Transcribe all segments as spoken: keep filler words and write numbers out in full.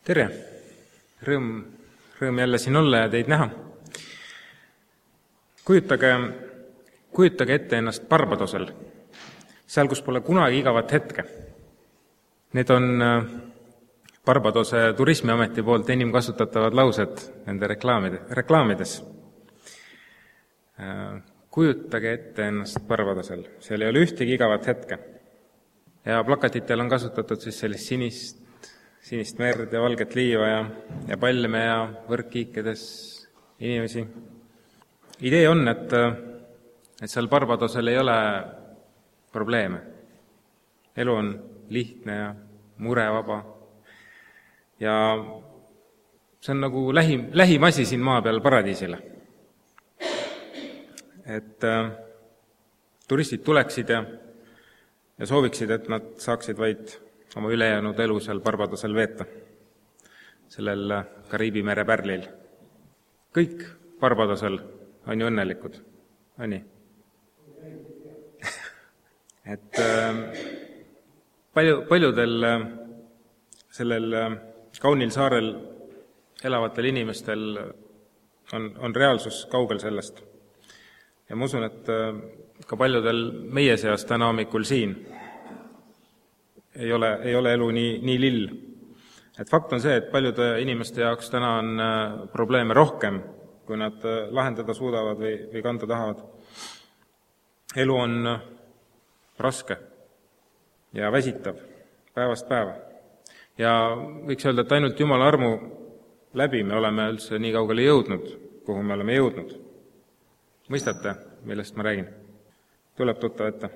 Tere! Rõõm, rõõm jälle siin olla ja teid näha. Kujutage, kujutage ette ennast Barbadosel, seal, kus pole kunagi igavat hetke. Need on Barbadose turismiameti poolt enim kasutatavad laused nende reklaamide, reklaamides. Kujutage ette ennast Barbadosel, seal ei ole ühtegi igavat hetke. Ja plakatitel on kasutatud siis sellist sinist, sinist merd ja valget liiva ja, ja palme ja võrkkiikedes inimesi. Idee on, et, et seal Barbadosel ei ole probleeme. Elu on lihtne ja murevaba. Ja see on nagu lähim, lähim asi siin maa peal paradiisile. Et äh, turistid tuleksid ja, ja sooviksid, et nad saaksid vaid oma ülejäänud elu seal Barbadosel veeta, sellel Kariibi mere pärlil. Kõik Barbadosel on ju õnnelikud, on nii? Et äh, palju, paljudel äh, sellel äh, kaunil saarel elavatel inimestel on, on reaalsus kaugel sellest. Ja ma usun, et äh, ka paljudel meie seas täna hommikul siin ei ole, ei ole elu nii, nii lill. Et fakt on see, et paljude inimeste jaoks täna on äh, probleeme rohkem, kui nad äh, lahendada suudavad või, või kanda tahavad. Elu on äh, raske ja väsitav päevast päeva. Ja võiks öelda, et ainult Jumala armu läbi me oleme üldse nii kaugele jõudnud, kuhu me oleme jõudnud. Mõistate, millest ma räägin? Tuleb tuttav ette.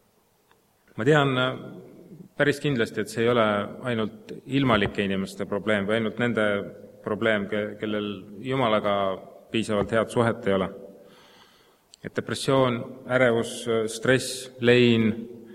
Ma tean päris kindlasti, et see ei ole ainult ilmalike inimeste probleem või ainult nende probleem, kellel Jumalaga piisavalt head suhet ei ole. Et depressioon, ärevus, stress, lein,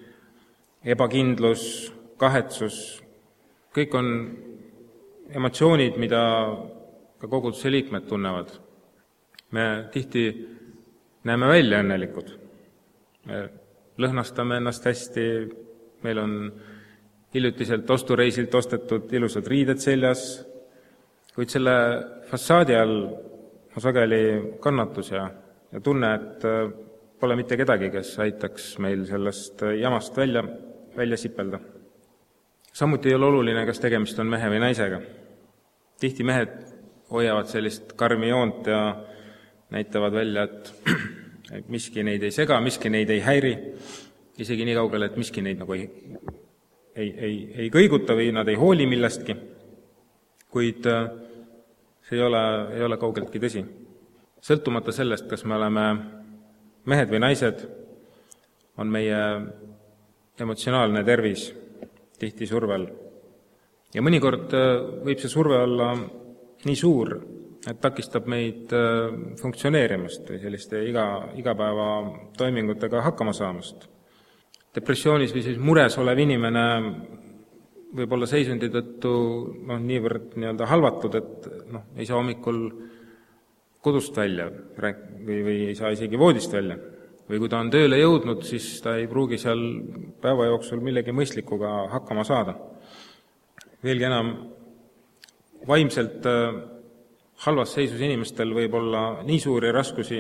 ebakindlus, kahetsus, kõik on emotsioonid, mida ka koguduse liikmed tunnevad. Me tihti näeme välja õnnelikud. Me lõhnastame ennast hästi, meil on hiljutiselt ostureisilt ostetud ilusad riided seljas, kuid selle fassaadi all on sageli kannatus ja, ja tunne, et pole mitte kedagi, kes aitaks meil sellest jamast välja, välja sipelda. Samuti ei ole oluline, kas tegemist on mehe või naisega. Tihti mehed hoiavad sellist karmi joont ja näitavad välja, et, et miski neid ei sega, miski neid ei häiri, isegi nii kaugele, et miski neid nagu ei, ei, ei, ei kõiguta või nad ei hooli millestki, kuid see ei ole, ei ole kaugeltki tõsi. Sõltumata sellest, kas me oleme mehed või naised, on meie emotsionaalne tervis tihti survel. Ja mõnikord võib see surve olla nii suur, et takistab meid funktsioneerimast või selliste iga, igapäeva toimingutega hakkama saamast. Depressioonis või siis mures olev inimene võib olla seisundi tõttu no, niivõrd nii-öelda halvatud, et no, ei saa hommikul kodust välja või, või ei saa isegi voodist välja. Või kui ta on tööle jõudnud, siis ta ei pruugi seal päeva jooksul millegi mõistlikuga hakkama saada. Veelgi enam, vaimselt halvas seisus inimestel võib olla nii suuri raskusi,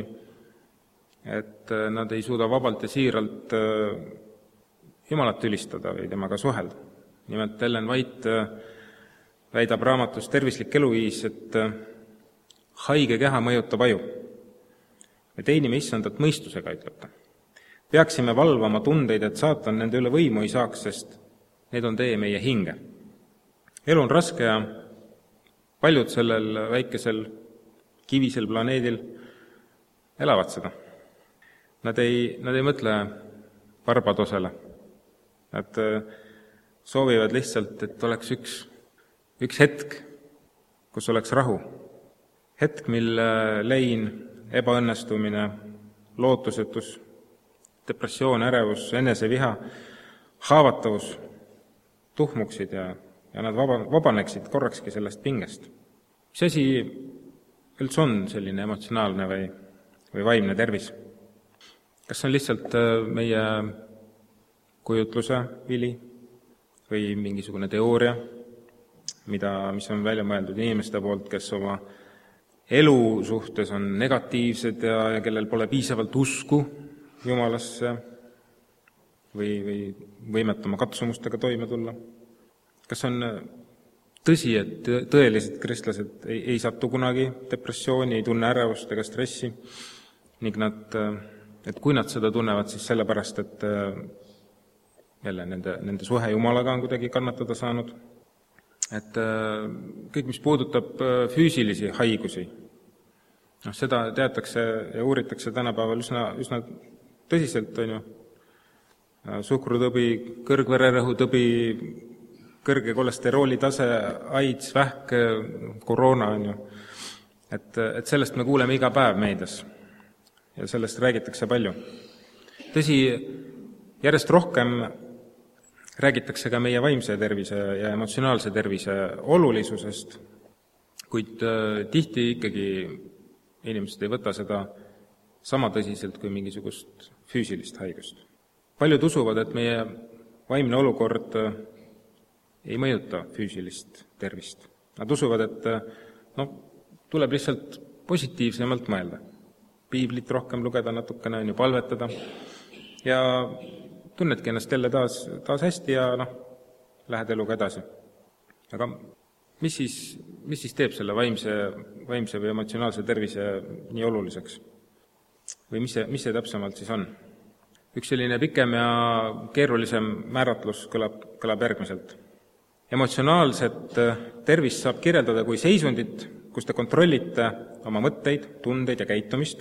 et nad ei suuda vabalt ja siiralt Jumalat ülistada või temaga suhelda. Nimelt Ellen White väidab raamatus Tervislik eluviis, et haige keha mõjutab aju. Me teenime issandat mõistusega, ütleb ta. Peaksime valvama tundeid, et saatan nende üle võimu ei saaks, sest need on tee meie hinge. Elu on raske ja paljud sellel väikesel kivisel planeedil elavad seda. Nad ei, nad ei mõtle Barbadosele. Nad soovivad lihtsalt, et oleks üks, üks hetk, kus oleks rahu. Hetk, mil lein, ebaõnnestumine, lootusetus, depressioon, ärevus, eneseviha, haavatavus tuhmuksid ja, ja nad vaba, vabaneksid korrakski sellest pingest. Mis asi üldse on selline emotsionaalne või, või vaimne tervis? Kas see on lihtsalt meie kujutluse vili või mingisugune teooria mida, mis on välja mõeldud inimeste poolt, kes oma elu suhtes on negatiivsed ja, ja kellel pole piisavalt usku Jumalasse või, või võimet oma katsumustega toime tulla. Kas on tõsi, et tõelised kristlased ei, ei satu kunagi depressiooni, ei tunne ärevust ega stressi ning nad, et kui nad seda tunnevad, siis sellepärast, et jälle nende, nende suhe Jumalaga on kuidagi kannatada saanud. Et kõik, mis puudutab füüsilisi haigusi, noh, seda teatakse ja uuritakse tänapäeval üsna, üsna tõsiselt, on ju. Suhkrutõbi, kõrgvererõhutõbi, kõrge kolesterooli tase, AIDS, vähk, koroona, on ju. Et, et sellest me kuuleme iga päev meedias ja sellest räägitakse palju. Tõsi, järjest rohkem räägitakse ka meie vaimse tervise ja emotsionaalse tervise olulisusest, kuid tihti ikkagi inimesed ei võta seda sama tõsiselt kui mingisugust füüsilist haigust. Paljud usuvad, et meie vaimne olukord ei mõjuta füüsilist tervist. Nad usuvad, et no, tuleb lihtsalt positiivsemalt mõelda. Piiblit rohkem lugeda natukene, on ju, palvetada ja tunnedki ennast jälle taas, taas hästi ja noh, lähed eluga edasi. Aga mis siis, mis siis teeb selle vaimse, vaimse või emotsionaalse tervise nii oluliseks? Või mis see, mis see täpsemalt siis on? Üks selline pikem ja keerulisem määratlus kõlab, kõlab järgmiselt. Emotsionaalset tervist saab kirjeldada kui seisundit, kus te kontrollite oma mõtteid, tundeid ja käitumist,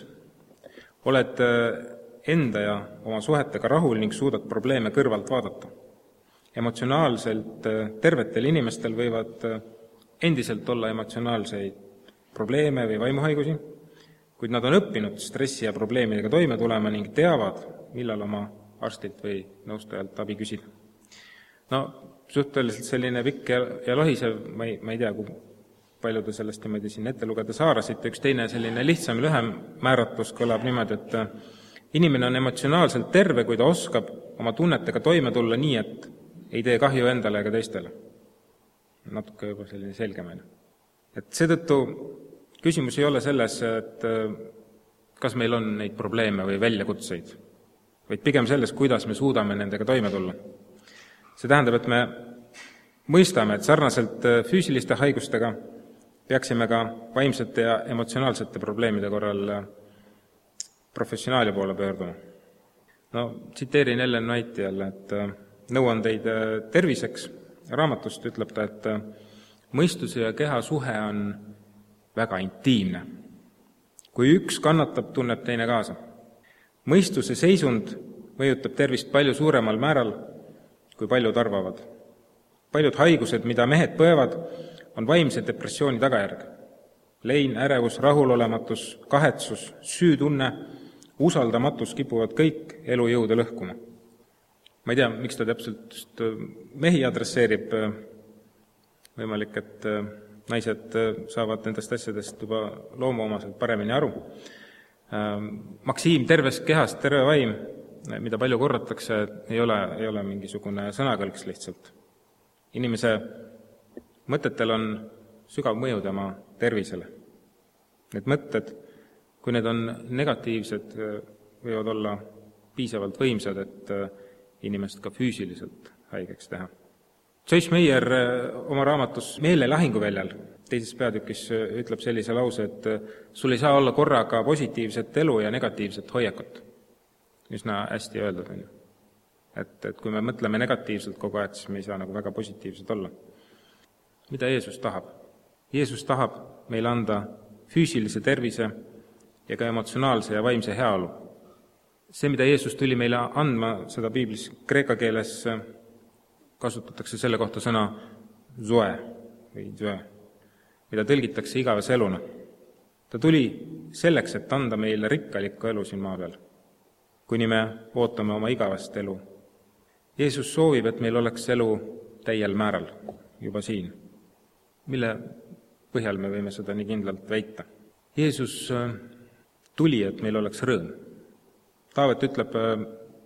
oled enda ja oma suhetega rahul ning suudad probleeme kõrvalt vaadata. Emotsionaalselt tervetel inimestel võivad endiselt olla emotsionaalseid probleeme või vaimuhaigusi, kuid nad on õppinud stressi ja probleemidega toime tulema ning teavad, millal oma arstilt või nõustajalt abi küsida. No, suhteliselt selline pikk ja, ja lohisev, ma ei, ma ei tea, kui palju te sellest niimoodi siin ette lugeda saarasite, üks teine selline lihtsam, lühem määratlus kõlab niimoodi, et inimene on emotsionaalselt terve, kui ta oskab oma tunnetega toime tulla nii, et ei tee kahju endale ega teistele. Natuke juba selline selgemine. Et seetõttu küsimus ei ole selles, et kas meil on neid probleeme või väljakutseid, vaid pigem selles, kuidas me suudame nendega toime tulla. See tähendab, et me mõistame, et sarnaselt füüsiliste haigustega peaksime ka vaimsete ja emotsionaalsete probleemide korral professionaali poole pöörduma. No, tsiteerin Ellen White'i jälle, et nõuan teid terviseks. Raamatust ütleb ta, et mõistuse ja keha suhe on väga intiimne. Kui üks kannatab, tunneb teine kaasa. Mõistuse seisund mõjutab tervist palju suuremal määral, kui paljud arvavad. Paljud haigused, mida mehed põevad, on vaimse depressiooni tagajärg. Lein, ärevus, rahulolematus, kahetsus, süütunne, usaldamatus kipuvad kõik elujõude lõhkuma. Ma ei tea, miks ta täpselt mehi adresseerib, võimalik, et naised saavad nendest asjadest juba loomuomaselt paremini aru. Maksiim tervest kehast, terve vaim, mida palju korratakse, ei ole, ei ole mingisugune sõnakõlks lihtsalt. Inimese mõtetel on sügav mõju tema tervisele. Need mõtted, kui need on negatiivsed, võivad olla piisavalt võimsad, et inimest ka füüsiliselt haigeks teha. Joyce Meyer oma raamatus Meele lahinguväljal teises peatükis ütleb sellise lause, et sul ei saa olla korraga positiivset elu ja negatiivset hoiakut. Üsna hästi öeldud on ju. Et, et kui me mõtleme negatiivselt kogu aeg, siis me ei saa nagu väga positiivsed olla. Mida Jeesus tahab? Jeesus tahab meile anda füüsilise tervise ja ka emotsionaalse ja vaimse heaolu. See, mida Jeesus tuli meile andma, seda piiblis kreeka keeles kasutatakse selle kohta sõna zoe või zoe, mida tõlgitakse igavese eluna. Ta tuli selleks, et anda meile rikkalikku elu siin maa peal, kuni me ootame oma igavest elu. Jeesus soovib, et meil oleks elu täiel määral juba siin. Mille põhjal me võime seda nii kindlalt väita? Jeesus tuli, et meil oleks rõõm. Taavet ütleb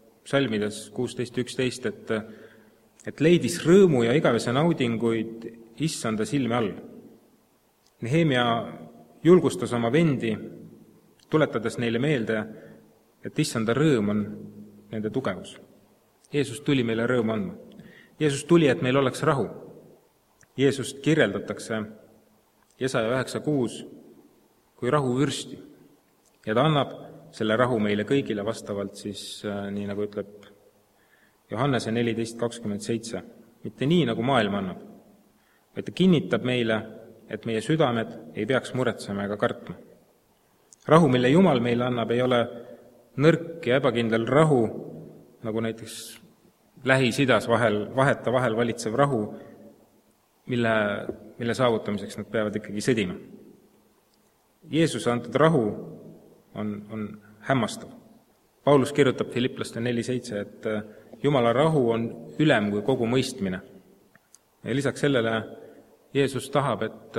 psalmides kuusteist üksteist, et, et leidis rõõmu ja igavese naudinguid issanda silme all. Nehemia julgustas oma vendi, tuletades neile meelde, et issanda rõõm on nende tugevus. Jeesus tuli meile rõõmu andma. Jeesus tuli, et meil oleks rahu. Jeesust kirjeldatakse Jesaja üheksa kuus kui rahuvürsti. Ja ta annab selle rahu meile kõigile vastavalt siis, nii nagu ütleb Johannese neliteist kakskümmend seitse. Mitte nii, nagu maailm annab, vaid ta kinnitab meile, et meie südamed ei peaks muretsema ega kartma. Rahu, mille Jumal meile annab, ei ole nõrk ja ebakindel rahu, nagu näiteks Lähis-Idas vahel, vaheta vahel valitsev rahu, mille, mille saavutamiseks nad peavad ikkagi sõdima. Jeesuse antud rahu on, on hämmastav. Paulus kirjutab Filiplaste neli seitse, et Jumala rahu on ülem kui kogu mõistmine. Ja lisaks sellele Jeesus tahab, et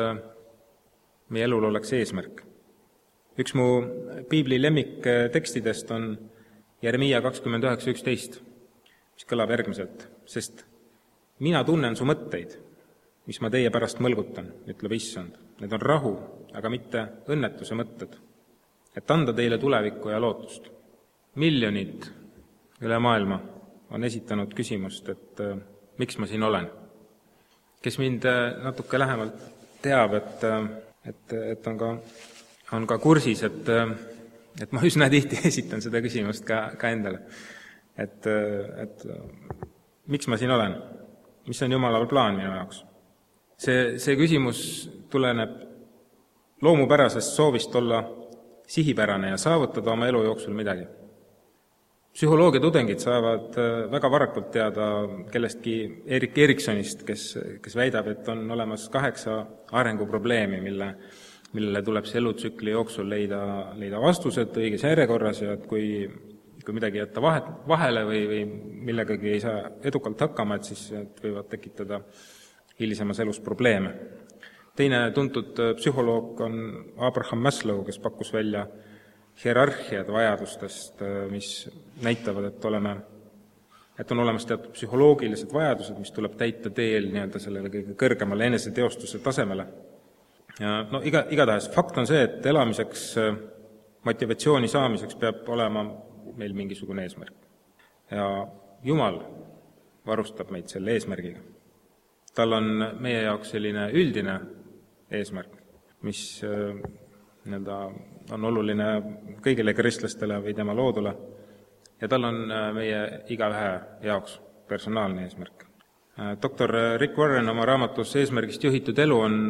meie elul oleks eesmärk. Üks mu piibli lemmik tekstidest on Jeremiia kakskümmend üheksa üksteist, mis kõlab järgmiselt, sest mina tunnen su mõtteid, mis ma teie pärast mõlgutan, ütleb issand. Need on rahu, aga mitte õnnetuse mõtted, et anda teile tulevikku ja lootust. Miljonid üle maailma on esitanud küsimust, et äh, miks ma siin olen. Kes mind äh, natuke lähemalt teab, et, äh, et, et on, ka, on ka kursis, et, äh, et ma üsna tihti esitan seda küsimust ka, ka endale. Et, äh, et äh, miks ma siin olen? Mis on Jumalal plaan minu jaoks? See, see küsimus tuleneb loomupärasest soovist olla sihipärane ja saavutada oma elu jooksul midagi. Psühholoogia tudengid saavad väga varakult teada kellestki Erik Eriksonist, kes, kes väidab, et on olemas kaheksa arenguprobleemi, mille, millele tuleb see elutsükli jooksul leida, leida vastused õiges järjekorras ja et kui, kui midagi jätta vahe, vahele või, või millegagi ei saa edukalt hakkama, et siis et võivad tekitada hilisemas elus probleeme. Teine tuntud psühholoog on Abraham Maslow, kes pakkus välja hierarhiad vajadustest, mis näitavad, et, oleme, et on olemas teatud psühholoogilised vajadused, mis tuleb täita teel nii-öelda sellele kõige kõrgemale eneseteostuse tasemele. Ja no iga, igatahes fakt on see, et elamiseks, motivatsiooni saamiseks peab olema meil mingisugune eesmärk. Ja Jumal varustab meid selle eesmärgiga. Tal on meie jaoks selline üldine eesmärk, mis nii-öelda on oluline kõigile kristlastele või tema loodule, ja tal on meie igaühe jaoks personaalne eesmärk. Doktor Rick Warren oma raamatus Eesmärgist juhitud elu on,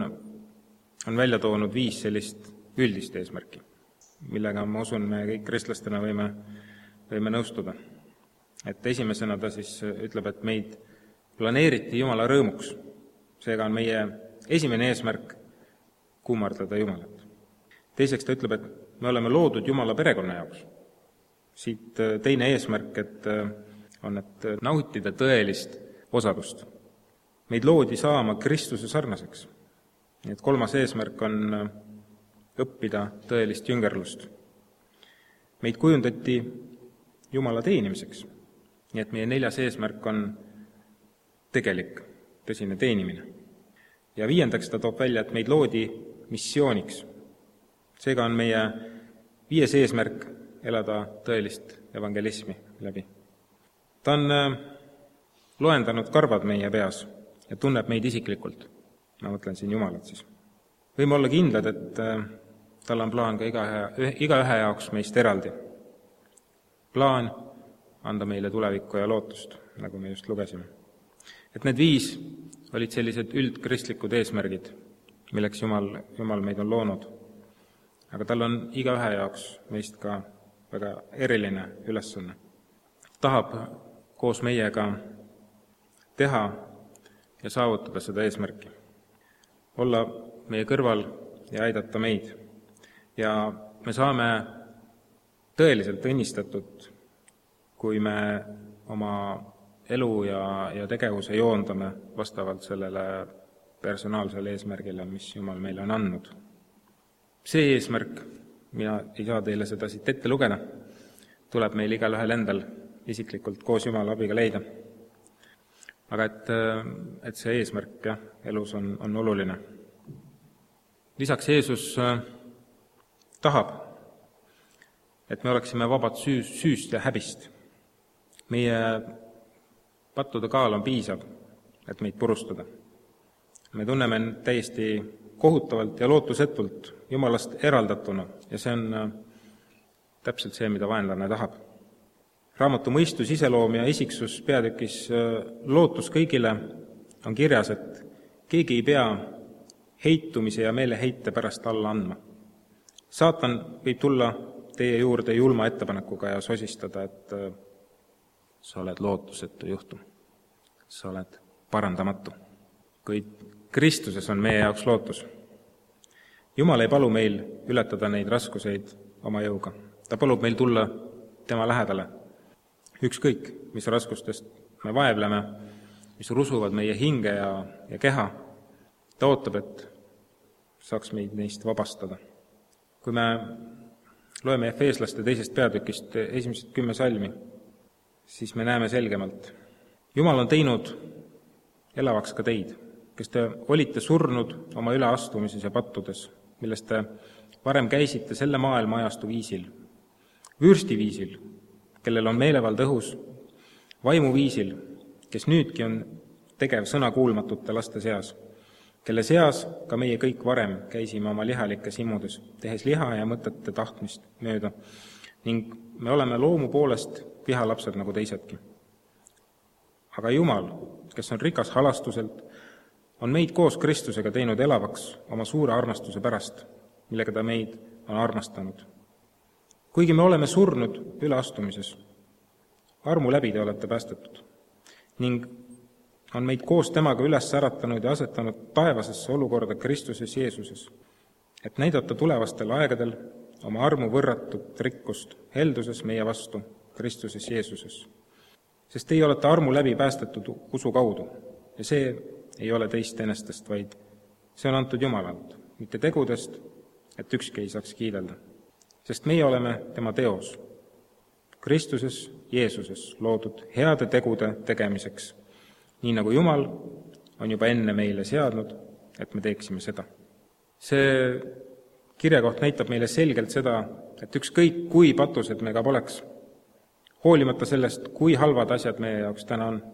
on välja toonud viis sellist üldist eesmärki, millega ma usun, me kõik kristlastena võime, võime nõustuda. Et esimesena ta siis ütleb, et meid planeeriti Jumala rõõmuks. Seega on meie esimene eesmärk kummardada Jumalat. Teiseks ta ütleb, et me oleme loodud Jumala perekonna jaoks. Siit teine eesmärk, et on, et nautida tõelist osadust. Meid loodi saama Kristuse sarnaseks. Nii et kolmas eesmärk on õppida tõelist jüngerlust. Meid kujundati Jumala teenimiseks. Nii et meie neljas eesmärk on tegelik, tõsine teenimine. Ja viiendaks ta toob välja, et meid loodi missiooniks. Seega on meie viies eesmärk elada tõelist evangelismi läbi. Ta on loendanud karvad meie peas ja tunneb meid isiklikult. Ma mõtlen siin Jumalat siis. Võime olla kindlad, et tal on plaan ka igaühe, igaühe jaoks meist eraldi. Plaan anda meile tulevikku ja lootust, nagu me just lugesime. Et need viis olid sellised üldkristlikud eesmärgid, milleks Jumal, Jumal meid on loonud. Aga tal on igaühe jaoks meist ka väga eriline ülesanne. Tahab koos meiega teha ja saavutada seda eesmärki. Olla meie kõrval ja aidata meid. Ja me saame tõeliselt õnnistatud, kui me oma elu ja, ja tegevuse joondame vastavalt sellele personaalsele eesmärgile, mis Jumal meile on andnud. See eesmärk, mina ei saa teile seda siit ette lugeda, tuleb meil igal ühel endal isiklikult koos Jumala abiga leida. aga et, et see eesmärk jah, elus on, on oluline. Lisaks Jeesus tahab, et me oleksime vabad süü, süüst ja häbist. Meie pattude kaal on piisav, et meid purustada. Me tunneme täiesti kohutavalt ja lootusetult Jumalast eraldatuna ja see on täpselt see, mida vaenlane tahab. Raamatu mõistus, iseloom ja isiksus peatükis lootus kõigile on kirjas, et keegi ei pea heitumise ja meeleheite pärast alla andma. Saatan võib tulla teie juurde julma ettepanekuga ja sosistada, et sa oled lootusetu juhtum, sa oled parandamatu. Kuid Kristuses on meie jaoks lootus. Jumal ei palu meil ületada neid raskuseid oma jõuga. Ta palub meil tulla tema lähedale. Ükskõik, mis raskustest me vaevleme, mis rusuvad meie hinge ja, ja keha, ta ootab, et saaks meid neist vabastada. Kui me loeme Efeeslaste teisest peatükist esimesed kümme salmi, siis me näeme selgemalt. Jumal on teinud elavaks ka teid, kes te olite surnud oma üleastumises ja pattudes, millest te varem käisite selle maailma ajastu viisil, vürstiviisil, kellel on meelevald õhus, vaimuviisil, kes nüüdki on tegev sõnakuulmatute laste seas, kelle seas ka meie kõik varem käisime oma lihalikes imudes, tehes liha ja mõtete tahtmist mööda, ning me oleme loomu poolest vihalapsed nagu teisedki. Aga Jumal, kes on rikas halastuselt, on meid koos Kristusega teinud elavaks oma suure armastuse pärast, millega ta meid on armastanud. Kuigi me oleme surnud üleastumises, armu läbi te olete päästetud ning on meid koos temaga üles äratanud ja asetanud taevasesse olukorda Kristuses Jeesuses, et näidata tulevastel aegadel oma armu võrratut rikkust helduses meie vastu Kristuses Jeesuses. Sest teie olete armu läbi päästetud usu kaudu ja see ei ole teist enestest, vaid see on antud Jumalalt, mitte tegudest, et ükski ei saaks kiidelda. Sest meie oleme tema teos, Kristuses Jeesuses loodud heade tegude tegemiseks, nii nagu Jumal on juba enne meile seadnud, et me teeksime seda. See kirjakoht näitab meile selgelt seda, et ükskõik kui patused me ka poleks, hoolimata sellest, kui halvad asjad meie jaoks täna on,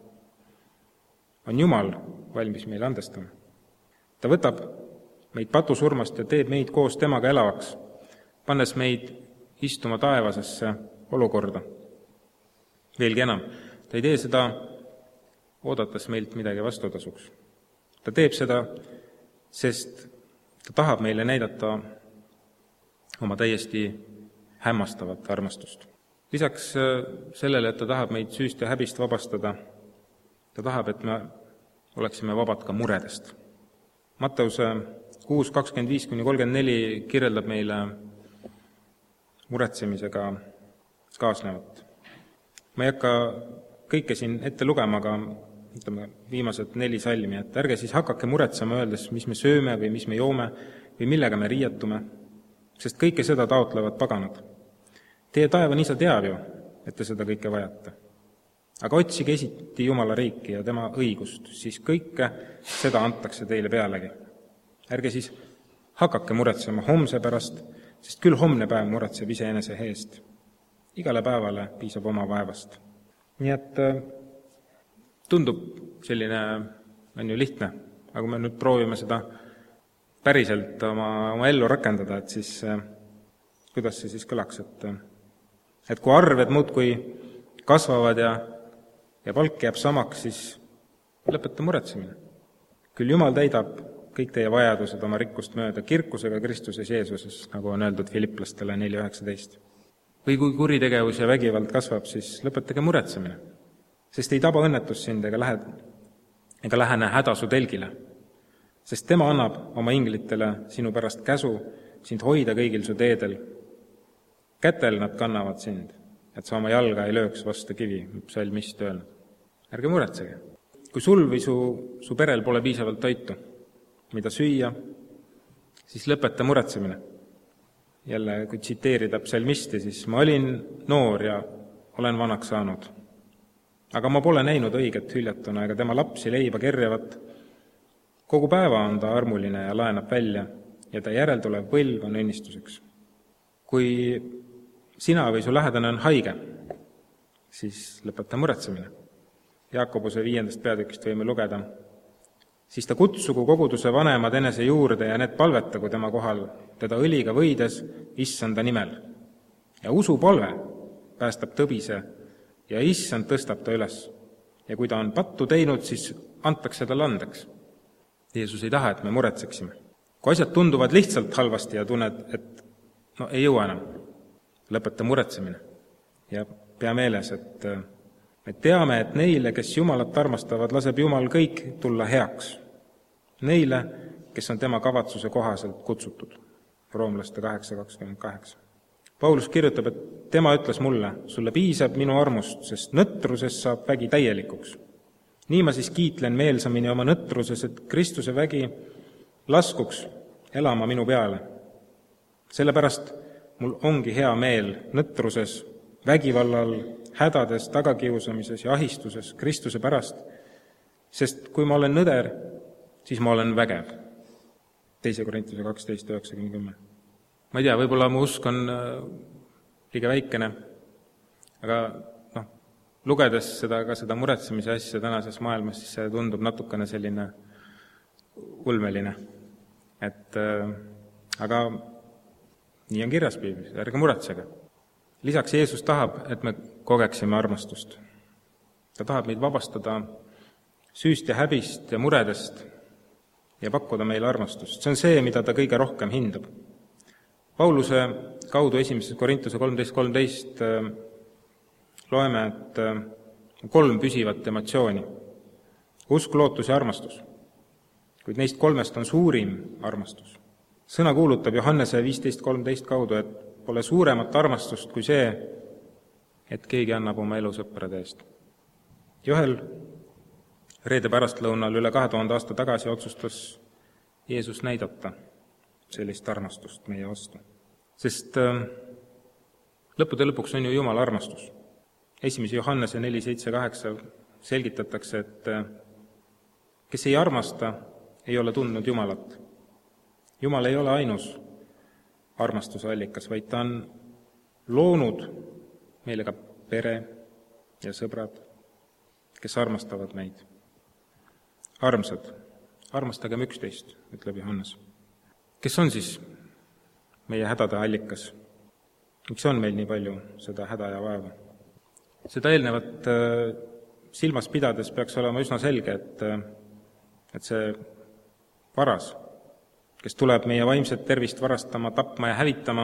on Jumal valmis meile andestama. Ta võtab meid patusurmast ja teeb meid koos temaga elavaks, pannes meid istuma taevasesse olukorda. Veelgi enam, ta ei tee seda oodates meilt midagi vastutasuks. Ta teeb seda, sest ta tahab meile näidata oma täiesti hämmastavat armastust. Lisaks sellele, et ta tahab meid süüst ja häbist vabastada, ta tahab, et me oleksime vabad ka muredest. Matteuse kuus kakskümmend viis kuni kolmkümmend neli kirjeldab meile muretsemisega kaasnevat. Ma ei hakka kõike siin ette lugema, aga ütleme, viimased neli salmi, et ärge siis hakake muretsema öeldes, mis me sööme või mis me joome või millega me riietume, sest kõike seda taotlevad paganad. Teie taevan isa teab ju, et te seda kõike vajate. Aga otsige esiti Jumala riiki ja tema õigust, siis kõike seda antakse teile pealegi. Ärge siis hakake muretsema homse pärast, sest küll homne päev muretseb iseenese eest. Igale päevale piisab oma vaevast. Nii et tundub selline, on ju lihtne, aga kui me nüüd proovime seda päriselt oma, oma ellu rakendada, et siis kuidas see siis kõlaks, et, et kui arved muudkui kasvavad ja ja palk jääb samaks, siis lõpeta muretsemine. Küll Jumal täidab kõik teie vajadused oma rikkust mööda kirkusega Kristuses Jeesuses, nagu on öeldud Filiplastele neli üheksateist. Või kui kuritegevus ja vägivald kasvab, siis lõpetage muretsemine, sest ei taba õnnetus sind ega, lähe, ega lähene häda su telgile, sest tema annab oma inglitele sinu pärast käsu sind hoida kõigil su teedel. Kätel nad kannavad sind, et sa oma jalga ei lööks vastu kivi, psalmist öelnud. Ärge muretsege. Kui sul või su, su perel pole piisavalt toitu, mida süüa, siis lõpeta muretsemine. Jälle, kui tsiteerida psalmisti, siis ma olin noor ja olen vanaks saanud. aga ma pole näinud õiget hüljatuna ega tema lapsi leiba kerjavat. Kogu päeva on ta armuline ja laenab välja ja ta järeltulev põlv on õnnistuseks. Kui sina või su lähedane on haige, siis lõpeta muretsemine. Jaakobuse viiendast peatükist võime lugeda. Siis ta kutsugu koguduse vanemad enese juurde ja need palvetagu tema kohal teda õliga võides issanda nimel. Ja usupalve päästab tõbise ja issand tõstab ta üles. Ja kui ta on pattu teinud, siis antakse talle andeks. Jeesus ei taha, et me muretseksime. Kui asjad tunduvad lihtsalt halvasti ja tunned, et no ei jõua enam, lõpeta muretsemine. Ja pea meeles, et me teame, et neile, kes Jumalat armastavad, laseb Jumal kõik tulla heaks. Neile, kes on tema kavatsuse kohaselt kutsutud. Roomlaste kaheksa kakskümmend kaheksa. Paulus kirjutab, et tema ütles mulle, sulle piisab minu armust, sest nõtrusest saab vägi täielikuks. Nii ma siis kiitlen meelsamini oma nõtruses, et Kristuse vägi laskuks elama minu peale. Sellepärast mul ongi hea meel nõtruses, vägivallal, hädades, tagakiusamises ja ahistuses Kristuse pärast, sest kui ma olen nõder, siis ma olen vägev. teise Korintuse kaksteist üheksakümmend kümme. Ma ei tea, võib-olla mu usk on liiga väikene, aga noh, lugedes seda, ka seda muretsemise asja tänases maailmas, siis see tundub natukene selline ulmeline. Et, aga nii on kirjas piiblis, ärge muretsege. Lisaks Jeesus tahab, et me kogeksime armastust. Ta tahab meid vabastada süüst ja häbist ja muredest ja pakkuda meile armastust. See on see, mida ta kõige rohkem hindab. Pauluse kaudu esimeses Korintuse kolmteist kolmteist loeme, et kolm püsivat emotsiooni. Usk, lootus ja armastus. Kuid neist kolmest on suurim armastus. Sõna kuulutab Johannese viisteist kolmteist kaudu, et pole suuremat armastust kui see, et keegi annab oma elu sõprade eest. Ühel reede pärastlõunal üle kahe tuhande aasta tagasi otsustas Jeesus näidata sellist armastust meie vastu. Sest lõppude lõpuks on ju Jumala armastus. Esimese Johannese neli seitse kaheksa selgitatakse, et kes ei armasta, ei ole tundnud Jumalat. Jumal ei ole ainus armastuse allikas, vaid ta on loonud meile ka pere ja sõbrad, kes armastavad meid. Armsad, armastagem üksteist, ütleb Johannes. Kes on siis meie hädade allikas? Miks on meil nii palju seda häda ja vaeva? Seda eelnevat silmas pidades peaks olema üsna selge, et, et see varas, kes tuleb meie vaimset tervist varastama, tapma ja hävitama,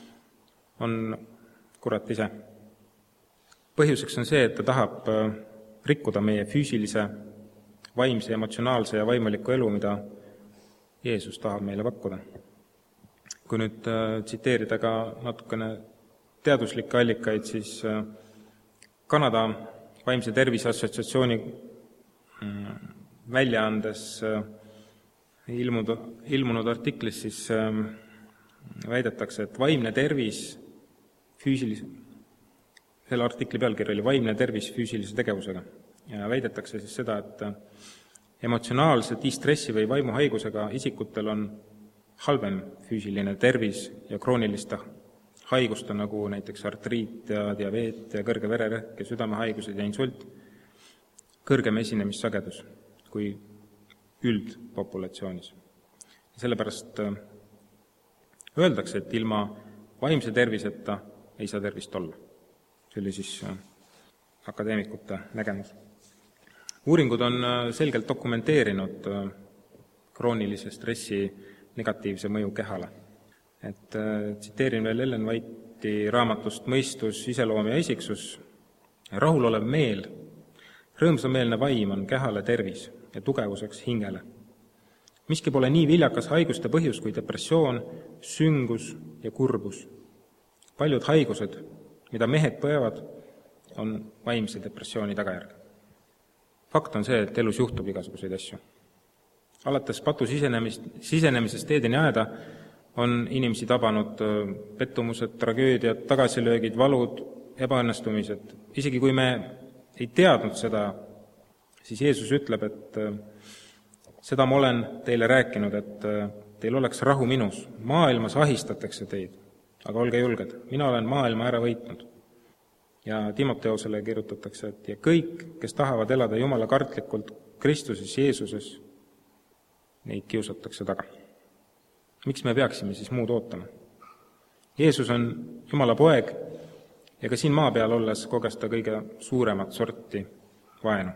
on kurat ise. Põhjuseks on see, et ta tahab rikkuda meie füüsilise, vaimse, emotsionaalse ja vaimuliku elu, mida Jeesus tahab meile pakkuda. Kui nüüd tsiteerida ka natukene teaduslikke allikaid, siis Kanada vaimse tervise assotsiatsiooni väljaandes ilmunud, ilmunud artiklis siis väidetakse, et vaimne tervis füüsilise, selle artikli pealkiri oli vaimne tervis füüsilise tegevusega ja väidetakse siis seda, et emotsionaalse distressi või vaimuhaigusega isikutel on halvem füüsiline tervis ja krooniliste haigusta, nagu näiteks artriit ja diabeet ja kõrge vererõhk ja südamehaigused ja insult, kõrgem esinemissagedus kui üldpopulatsioonis. Sellepärast öeldakse, et ilma vaimse terviseta ei saa tervist olla. See oli siis akadeemikute nägemus. Uuringud on selgelt dokumenteerinud kroonilise stressi negatiivse mõju kehale. Et tsiteerin veel Ellen White'i raamatust Mõistus, iseloom ja isiksus. Rahulolev meel, rõõmsameelne vaim on kehale tervis ja tugevuseks hingele. Miski pole nii viljakas haiguste põhjus kui depressioon, süngus ja kurbus. Paljud haigused, mida mehed põevad, on vaimse depressiooni tagajärg. Fakt on see, et elus juhtub igasuguseid asju. Alates patu sisenemist, sisenemisest eedeni aeda on inimesi tabanud pettumused, tragöödiad, tagasilöögid, valud, ebaõnnestumised. Isegi kui me ei teadnud seda, siis Jeesus ütleb, et seda ma olen teile rääkinud, et teil oleks rahu minus. Maailmas ahistatakse teid, aga olge julged, mina olen maailma ära võitnud. Ja Timoteosele kirjutatakse, et ja kõik, kes tahavad elada Jumala kartlikult Kristuses Jeesuses, neid kiusatakse taga. Miks me peaksime siis muud ootama? Jeesus on Jumala poeg ja ka siin maa peal olles koges ta kõige suuremat sorti vaenu.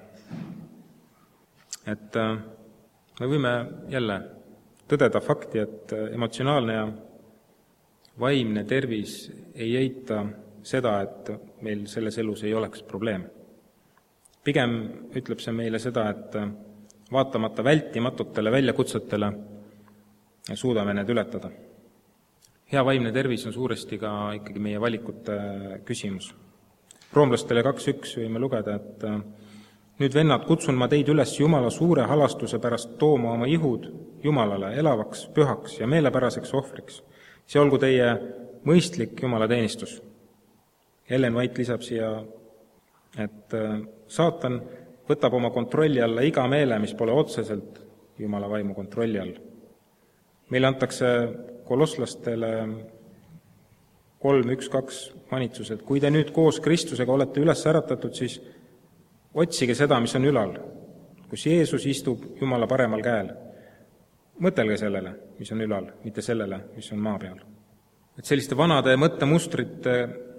Et me võime jälle tõdeda fakti, et emotsionaalne ja vaimne tervis ei eita seda, et meil selles elus ei oleks probleeme. Pigem ütleb see meile seda, et vaatamata vältimatutele väljakutsetele suudame need ületada. Hea vaimne tervis on suuresti ka ikkagi meie valikute küsimus. Roomlastele kaks üks võime lugeda, et nüüd vennad, kutsun ma teid üles Jumala suure halastuse pärast tooma oma ihud Jumalale elavaks, pühaks ja meelepäraseks ohvriks. See olgu teie mõistlik Jumala teenistus. Ellen White lisab siia, et saatan võtab oma kontrolli alla iga meele, mis pole otseselt Jumala vaimu kontrolli all. Meile antakse kolosslastele kolm üks kaks manitsus, et kui te nüüd koos Kristusega olete üles äratatud, siis otsige seda, mis on ülal, kus Jeesus istub Jumala paremal käel. Mõtelge sellele, mis on ülal, mitte sellele, mis on maa peal. Et selliste vanade mõttemustrite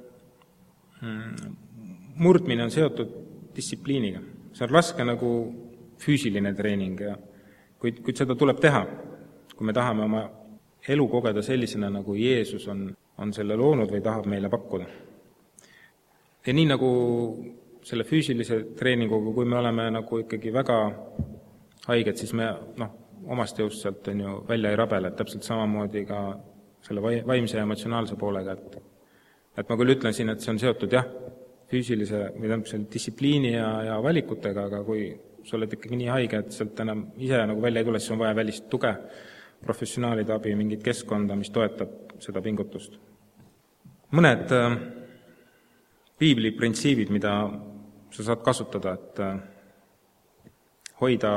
murdmine on seotud distsipliiniga. See on raske nagu füüsiline treening, ja kuid, kuid seda tuleb teha, kui me tahame oma elu kogeda sellisena, nagu Jeesus on, on selle loonud või tahab meile pakkuda. Ja nii nagu selle füüsilise treeninguga, kui me oleme nagu ikkagi väga haiged, siis me noh, omast jõust sealt on ju välja ei rabele, et täpselt samamoodi ka selle vaimse ja emotsionaalse poolega, et et ma küll ütlen siin, et see on seotud jah, füüsilise või tähendab selle distsipliini ja, ja valikutega, aga kui sa oled ikkagi nii haige, et sealt enam ise nagu välja ei tule, siis on vaja välist tuge, professionaalide abi, mingit keskkonda, mis toetab seda pingutust. Mõned äh, piibli printsiibid, mida sa saad kasutada, et äh, hoida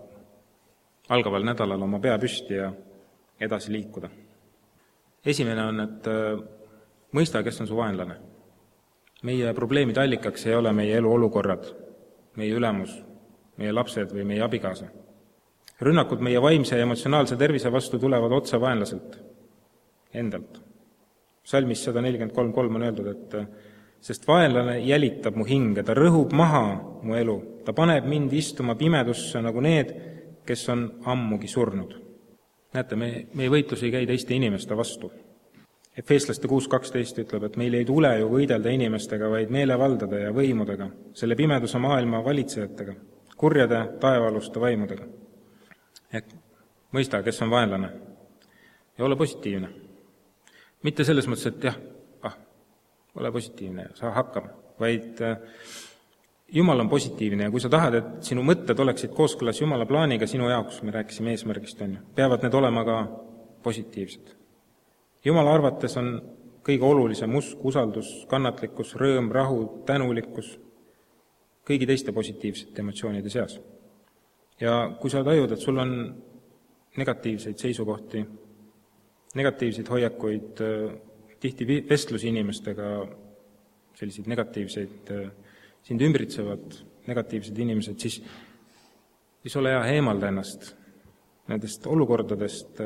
algaval nädalal oma pea püsti ja edasi liikuda. Esimene on, et äh, mõista, kes on su vaenlane. Meie probleemide allikaks ei ole meie elu olukorrad, meie ülemus, meie lapsed või meie abikaasa. Rünnakud meie vaimse ja emotsionaalse tervise vastu tulevad otse vaenlaselt, endalt. Salmis sada nelikümmend kolm kolm on öeldud, et sest vaenlane jälitab mu hinge, ta rõhub maha mu elu, ta paneb mind istuma pimedusse nagu need, kes on ammugi surnud. Näete, me, meie võitlus ei käi teiste inimeste vastu. Efeeslaste kuus kaksteist ütleb, et meil ei tule ju võidelda inimestega, vaid meelevaldade ja võimudega, selle pimeduse maailma valitsejatega, kurjade taevaaluste vaimudega. Et mõista, kes on vaenlane, ja ole positiivne. Mitte selles mõttes, et jah, ah, ole positiivne ja saa hakkama, vaid Jumal on positiivne ja kui sa tahad, et sinu mõtted oleksid kooskõlas Jumala plaaniga sinu jaoks, me rääkisime eesmärgist, on ju, peavad need olema ka positiivsed. Jumala arvates on kõige olulisem usk, usaldus, kannatlikkus, rõõm, rahu, tänulikkus, kõigi teiste positiivsete emotsioonide seas. Ja kui sa tajud, et sul on negatiivseid seisukohti, negatiivseid hoiakuid, tihti vestlusi inimestega, selliseid negatiivseid, sind ümbritsevad negatiivsed inimesed, siis, siis ole hea, eemalda ennast nendest olukordadest,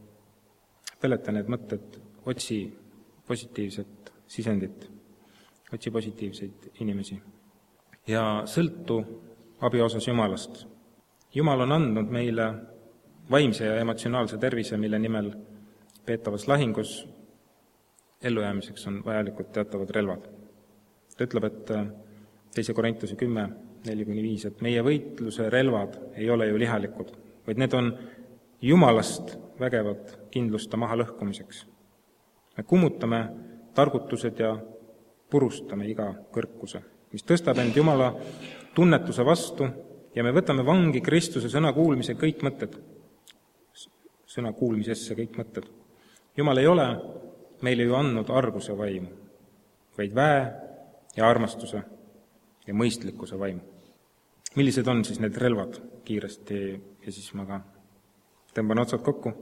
peleta need mõtted, otsi positiivset sisendit, otsi positiivseid inimesi ja sõltu abi osas Jumalast. Jumal on andnud meile vaimse ja emotsionaalse tervise, mille nimel peetavas lahingus ellujäämiseks on vajalikud teatavad relvad. Ta ütleb, et teise Korintuse kümme neli kuni viis, et meie võitluse relvad ei ole ju lihalikud, vaid need on Jumalast vägevad kindlusta maha lõhkumiseks. Me kummutame targutused ja purustame iga kõrkuse, mis tõstab end Jumala tunnetuse vastu ja me võtame vangi Kristuse sõna kuulmise kõik mõtted, sõna kuulmisesse kõik mõtted. Jumal ei ole meile ju andnud arguse vaimu, vaid väe ja armastuse ja mõistlikkuse vaimu. Millised on siis need relvad kiiresti ja siis ma ka tõmban otsad kokku.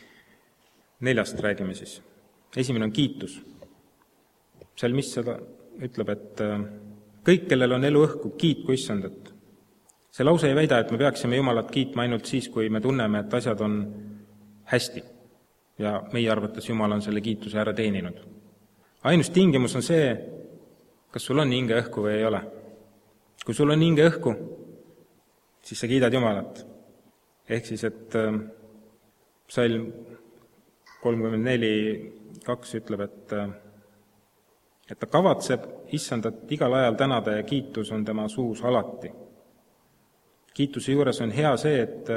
Neljast räägime siis. Esimene on kiitus. Salmist seda ütleb, et kõik, kellel on elu õhku, kiitku Issandat. See lause ei väida, et me peaksime Jumalat kiitma ainult siis, kui me tunneme, et asjad on hästi ja meie arvates Jumal on selle kiituse ära teeninud. Ainus tingimus on see, kas sul on hinge õhku või ei ole. Kui sul on hinge õhku, siis sa kiidad Jumalat. Ehk siis, et Psalm kolmkümmend neli kaks ütleb, et, et ta kavatseb Issandat igal ajal tänada ja kiitus on tema suus alati. Kiituse juures on hea see, et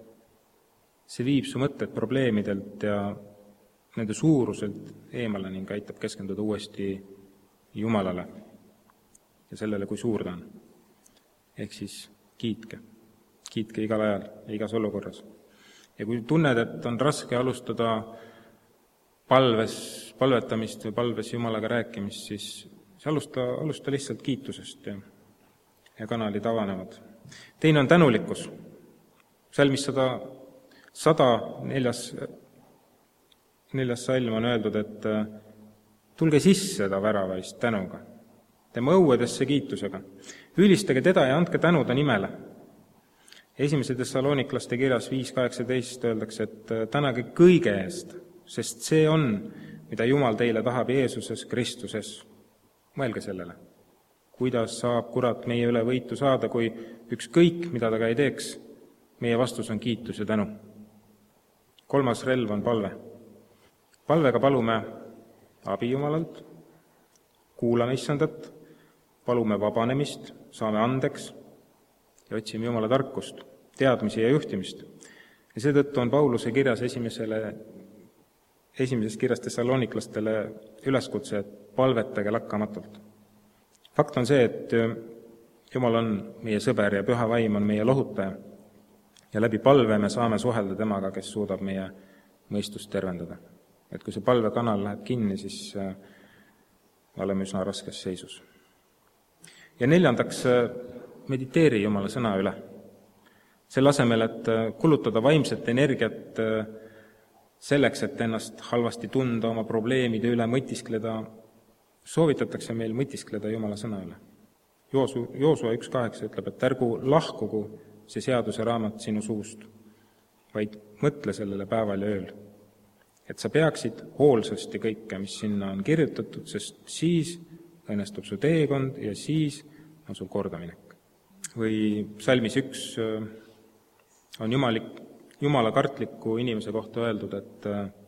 see viib su mõtted probleemidelt ja nende suuruselt eemale ning aitab keskenduda uuesti Jumalale ja sellele, kui suur ta on. Ehk siis kiitke. Kiitke igal ajal ja igas olukorras. Ja kui tunned, et on raske alustada palves, palvetamist või palves Jumalaga rääkimist, siis alusta, alusta lihtsalt kiitusest ja, ja kanalid avanevad. Teine on tänulikkus. Salmis sada, sada neljas, neljas salm on öeldud, et tulge sisse ta väravaist tänuga, tema õuedesse kiitusega. Ülistage teda ja andke tänu ta nimele. Esimese Thessaloniklaste kirjas viis kaheksateist öeldakse, et tänage kõige eest, sest see on, mida Jumal teile tahab Jeesuses Kristuses. Mõelge sellele. Kuidas saab kurat meie üle võitu saada, kui ükskõik, mida ta ka ei teeks, meie vastus on kiitus ja tänu. Kolmas relv on palve. Palvega palume abi Jumalalt, kuulame Issandat, palume vabanemist, saame andeks ja otsime Jumala tarkust, teadmisi ja juhtimist. Ja seetõttu on Pauluse kirjas esimesele, esimeses kirjas Thessaloniklastele üleskutse, et palvetage lakkamatult. Fakt on see, et Jumal on meie sõber ja püha vaim on meie lohutaja ja läbi palve me saame suhelda temaga, kes suudab meie mõistust tervendada. Et kui see palvekanal läheb kinni, siis oleme üsna raskes seisus. Ja neljandaks, mediteeri Jumala sõna üle. Selle asemel, et kulutada vaimset energiat selleks, et ennast halvasti tunda, oma probleemide üle mõtiskleda, soovitatakse meil mõtiskleda Jumala sõna üle. Joosu, Joosua üks kaheksa ütleb, et ärgu lahkugu see seaduse raamat sinu suust, vaid mõtle sellele päeval ja ööl, et sa peaksid hoolsasti kõike, mis sinna on kirjutatud, sest siis õnnestub su teekond ja siis on sul kordaminek. Või Psalmis üks on jumalik, Jumala kartliku inimese kohta öeldud, et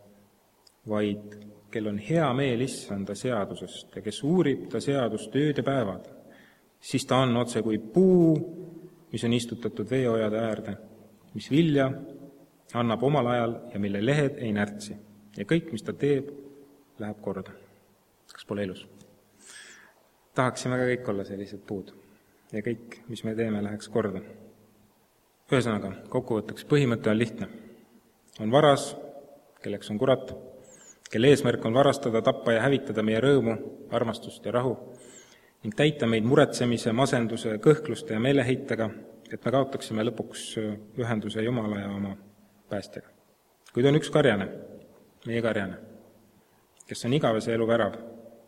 vaid kel on hea meel Issanda seadusest ja kes uurib ta seadust ööd ja päevad, siis ta on otse kui puu, mis on istutatud veeojade äärde, mis vilja annab omal ajal ja mille lehed ei närtsi. Ja kõik, mis ta teeb, läheb korda. Kas pole ilus? Tahaksime ka kõik olla sellised puud. Ja kõik, mis me teeme, läheks korda. Ühesõnaga, kokkuvõtteks põhimõte on lihtne. On varas, kelleks on kurat, kelle eesmärk on varastada, tappa ja hävitada meie rõõmu, armastust ja rahu ning täita meid muretsemise, masenduse, kõhkluste ja meeleheitega, et me kaotaksime lõpuks ühenduse Jumala ja oma päästjaga. Kuid on üks karjane, meie karjane, kes on igavese elu värav.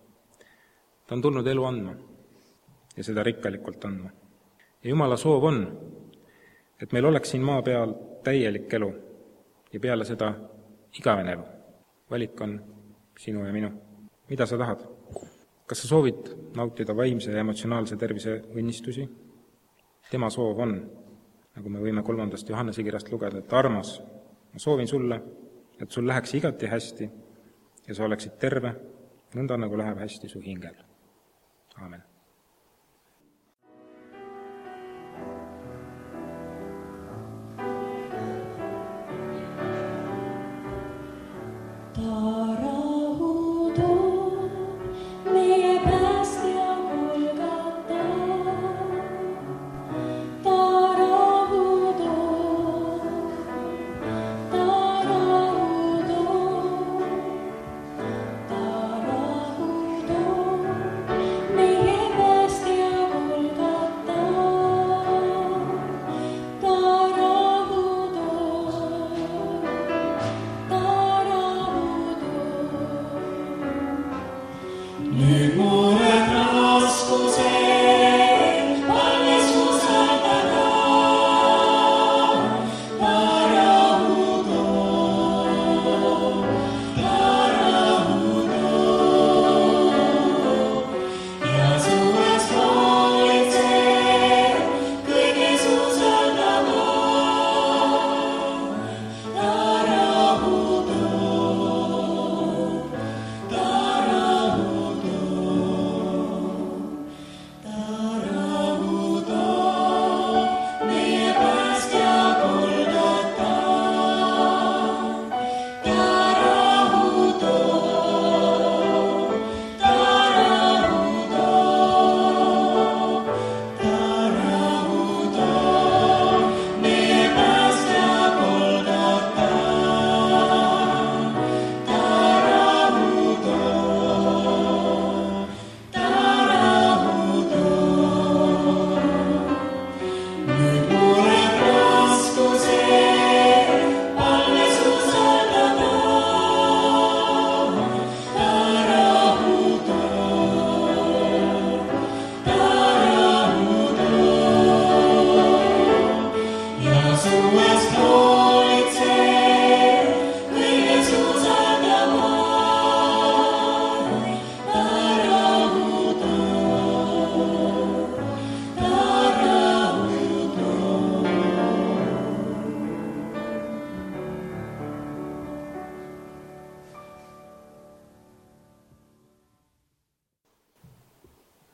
Ta on tulnud elu andma ja seda rikkalikult andma. Ja Jumala soov on, et meil oleks siin maa peal täielik elu ja peale seda igavene elu. Valik on sinu ja minu. Mida sa tahad? Kas sa soovid nautida vaimse ja emotsionaalse tervise õnnistusi? Tema soov on, nagu me võime kolmandast Johannese kirjast lugeda, et armas, ma soovin sulle, et sul läheks igati hästi ja sa oleksid terve, nõnda nagu läheb hästi su hingel. Aamen. Meie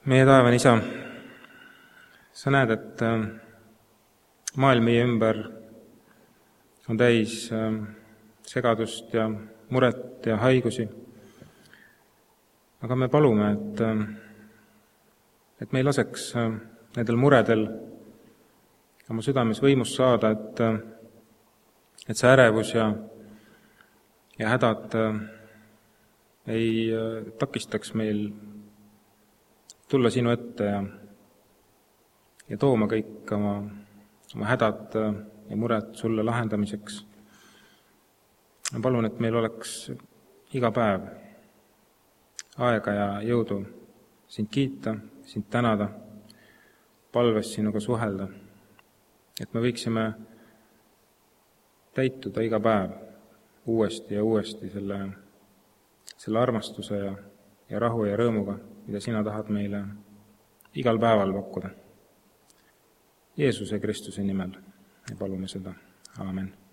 meie taevane Isa, sa näed, et maailm meie ümber on täis segadust ja muret ja haigusi. Aga me palume, et, et me ei laseks nendel muredel oma südames võimust saada, et, et see ärevus ja, ja hädad ei takistaks meil tulla sinu ette ja, ja tooma kõik oma, oma hädad ja mured sulle lahendamiseks. Ma palun, et meil oleks iga päev aega ja jõudu sind kiita, sind tänada, palves sinuga suhelda, et me võiksime täituda iga päev uuesti ja uuesti selle, selle armastuse ja, ja rahu ja rõõmuga, mida sina tahad meile igal päeval pakkuda. Jeesuse Kristuse nimel ja palume seda. Aamen.